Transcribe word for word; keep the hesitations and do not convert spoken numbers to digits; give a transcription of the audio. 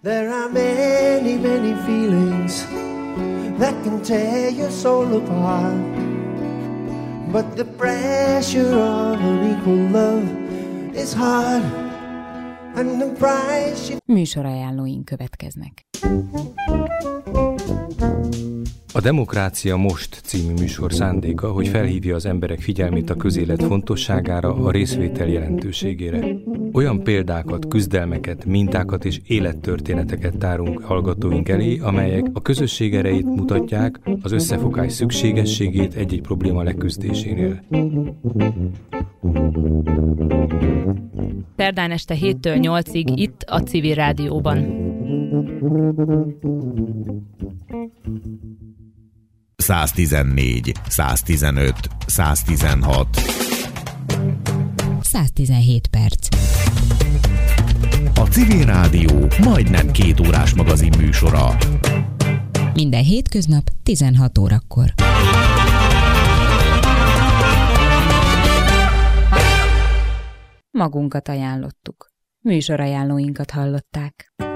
There are many, many feelings that can tear your soul apart, but the pressure of unequal love is hard, and the price you... Műsorajánlóink következnek. A Demokrácia Most című műsor szándéka, hogy felhívja az emberek figyelmét a közélet fontosságára, a részvétel jelentőségére. Olyan példákat, küzdelmeket, mintákat és élettörténeteket tárunk hallgatóink elé, amelyek a közösség erejét mutatják, az összefogás szükségességét egy-egy probléma leküzdésénél. Szerdán este héttől nyolcig itt a Civil Rádióban. száztizennégy, száztizenöt, száztizenhat. száztizenhét perc. A Civil Rádió majdnem két órás magazin műsora. Minden hétköznap tizenhat órakor. Magunkat ajánlottuk. Műsorajánlóinkat hallották.